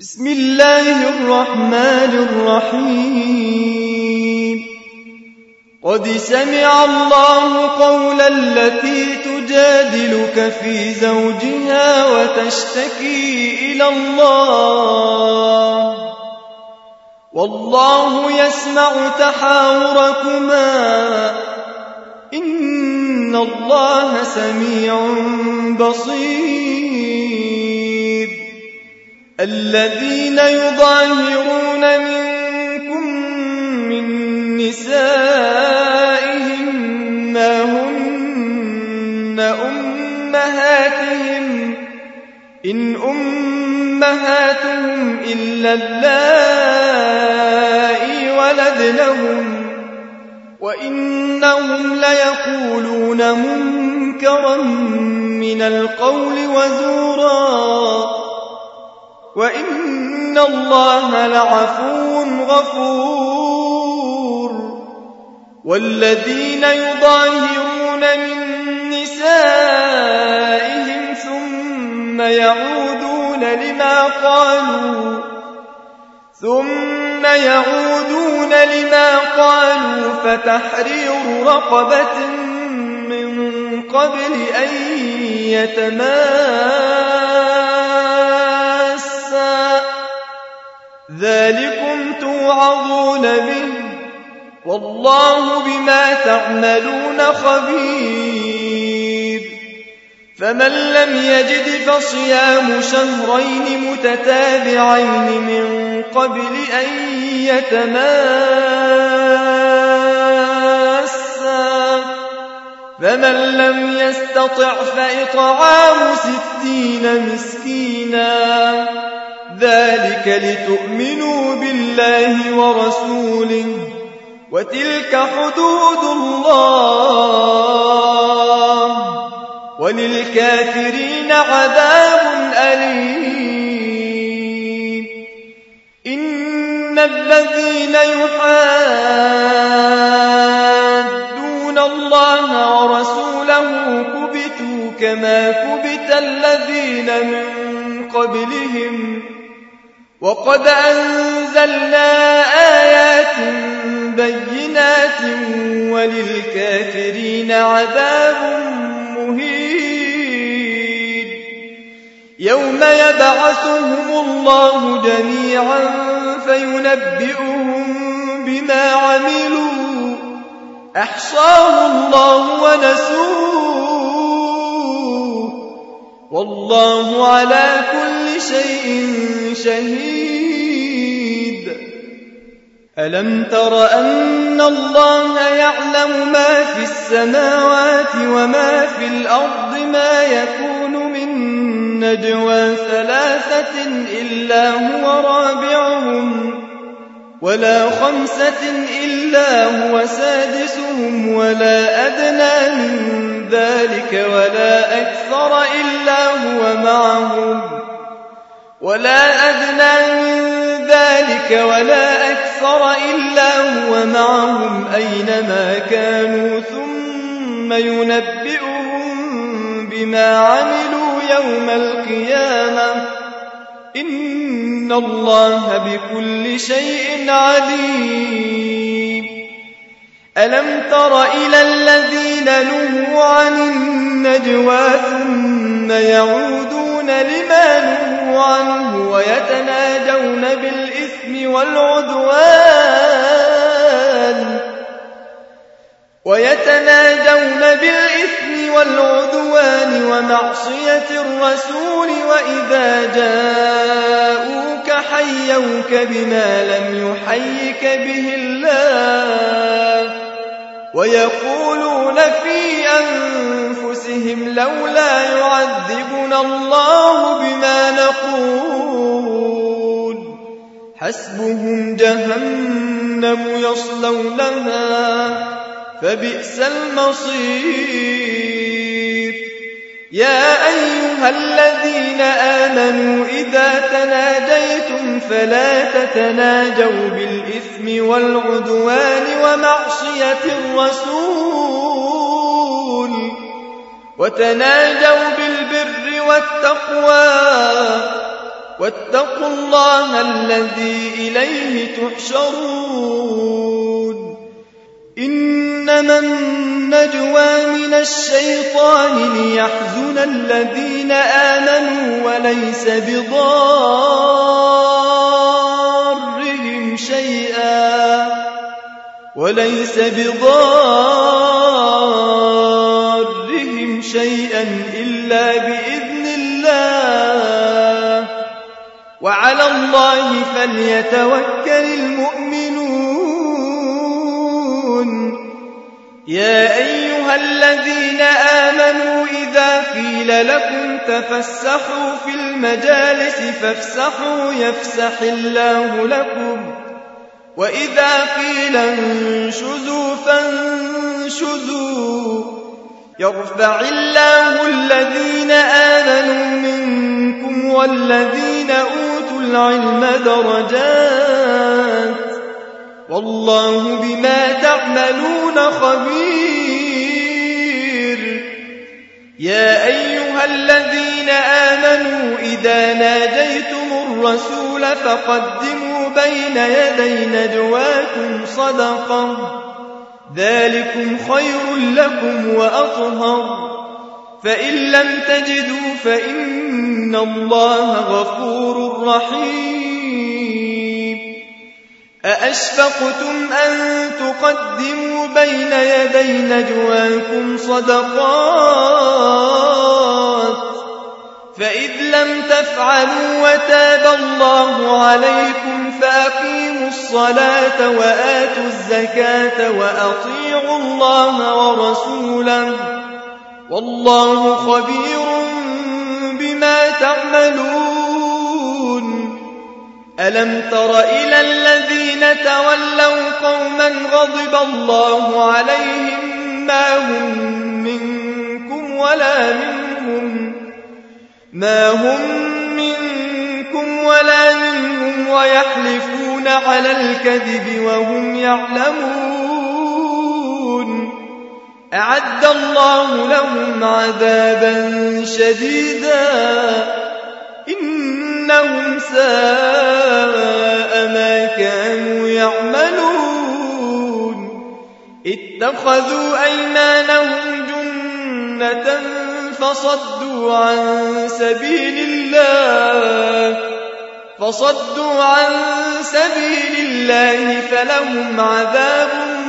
بسم الله الرحمن الرحيم قد سمع الله قول التي تجادلك في زوجها وتشتكي إلى الله والله يسمع تحاوركما إن الله سميع بصير الذين يظاهرون منكم من نسائهم ما هن أمهاتهم إن أمهاتهم إلا اللائي ولدنهم وإنهم ليقولون منكرا من القول وزورا وإن الله لعفو غفور والذين يظاهرون من نسائهم ثم يعودون لما قالوا فتحرير رقبة من قبل أن يتماسا ذلكم توعظون به والله بما تعملون خبير فمن لم يجد فصيام شهرين متتابعين من قبل أن يتماسا فمن لم يستطع فإطعام 60 مسكينا ذلك لتؤمنوا بالله ورسوله وتلك حدود الله وللكافرين عذاب أليم إن الذين يحادون الله ورسوله كبتوا كما كبت الذين من قبلهم وقد أنزلنا آيات بينات وللكافرين عذاب مهين يوم يبعثهم الله جميعا فينبئهم بما عملوا أحصاه الله ونسوه والله على كل شيء شهيد ألم تر أن الله يعلم ما في السماوات وما في الأرض ما يكون من نجوى 3 إلا هو رابعهم ولا 5 إلا هو سادسهم ولا أدنى من ذلك ولا أكثر إلا هو معهم أينما كانوا ثم ينبئهم بما عملوا يوم القيامة إن الله بكل شيء عليم ألم تر إلى الذين نهوا عن النجوى ثم يعودون لما نهوا عنه ويتناجون بالإثم والعدوان ومعصية الرسول وإذا جاءوك حيوك بما لم يحيك به الله ويقولون في أنفسهم لولا يعذبنا الله بما نقول حسبهم جهنم يصلونها فبئس المصير يا أيها الذين آمنوا إذا تناجيتم فلا تتناجوا بالإثم والعدوان ومعصية الرسول وتناجوا بالبر والتقوى واتقوا الله الذي إليه تحشرون. إنما النجوى من الشيطان ليحزن الذين آمنوا وليس بضارهم شيئا إلا بإذن الله، وعلى الله فليتوكل المؤمنون. يا أيها الذين آمنوا إذا قيل لكم تفسحوا في المجالس فافسحوا يفسح الله لكم، وإذا قيل انشزوا فانشزوا يرفع الله الذين آمنوا منكم والذين أوتوا العلم درجات، والله بما تعملون خبير. يا أيها الذين آمنوا إذا ناجيتم الرسول فقدموا بين يدي نجواكم صدقة، ذلكم خير لكم وأطهر، فإن لم تجدوا فإن الله غفور رحيم. أأشفقتم أن تقدموا بين يدي نجواكم صدقات، فإذ لم تفعلوا وتاب الله عليكم فأقيموا الصلاة وآتوا الزكاة وأطيعوا الله ورسوله، والله خبير بما تعملون. ألم تر إلى الذين تولوا قوما غضب الله عليهم ما هم منكم ولا منهم ويحلفون على الكذب وهم يعلمون. أعد الله لهم عذابا شديدا إنهم ساء ما كانوا يعملون. اتخذوا أيمانهم جنة فصدوا عن سبيل الله فلهم عذاب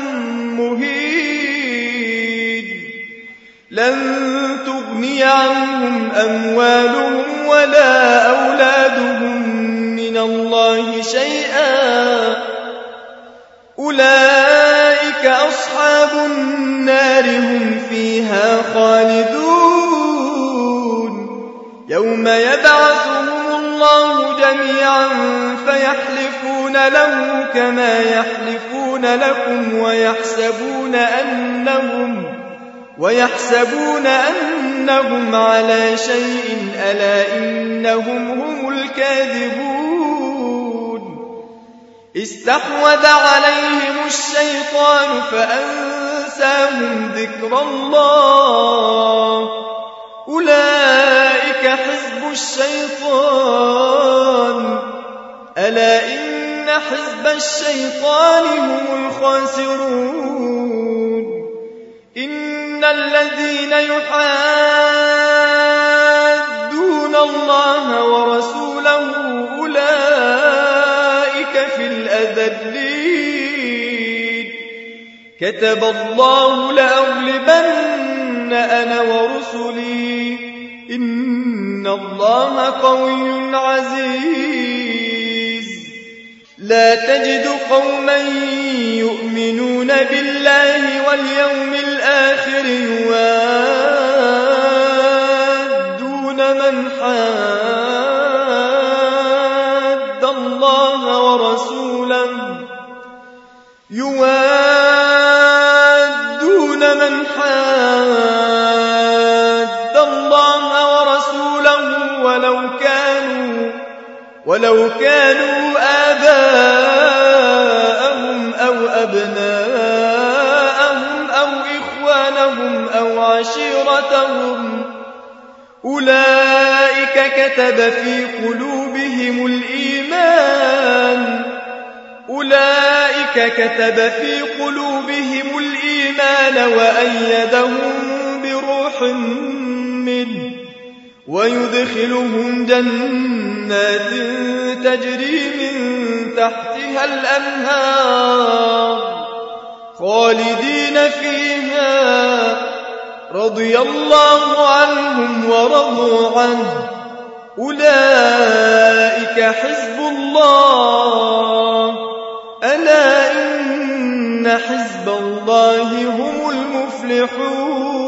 مهين. لن تغني عنهم أموالهم ولا أولادهم من الله شيئا، أولئك أصحاب النار هم فيها خالدون. يوم يبعثهم الله جميعا فيحلفون له كما يحلفون لكم ويحسبون أنهم على شيء، ألا إنهم هم الكاذبون. استحوذ عليهم الشيطان فأنساهم ذكر الله، أولئك حزب الشيطان، ألا إن حزب الشيطان هم الخاسرون. إن الذين يحادون الله ورسوله أولئك في الأذلين. كتب الله لأغلبن أنا ورسلي إن الله قوي عزيز. لا تجد قوما يؤمنون بالله واليوم الآخر يوادون من حاد الله ورسوله ولو كانوا آباءهم أو أبناءهم أو إخوانهم أو عشيرتهم، أولئك كتب في قلوبهم قلوبهم الإيمان أولئك كتب في قلوبهم الإيمان وأيدهم بروح منه ويدخلهم جنات تجري من تحتها الأنهار خالدين فيها رضي الله عنهم ورضوا عنه أولئك حزب الله ألا إن حزب الله هم المفلحون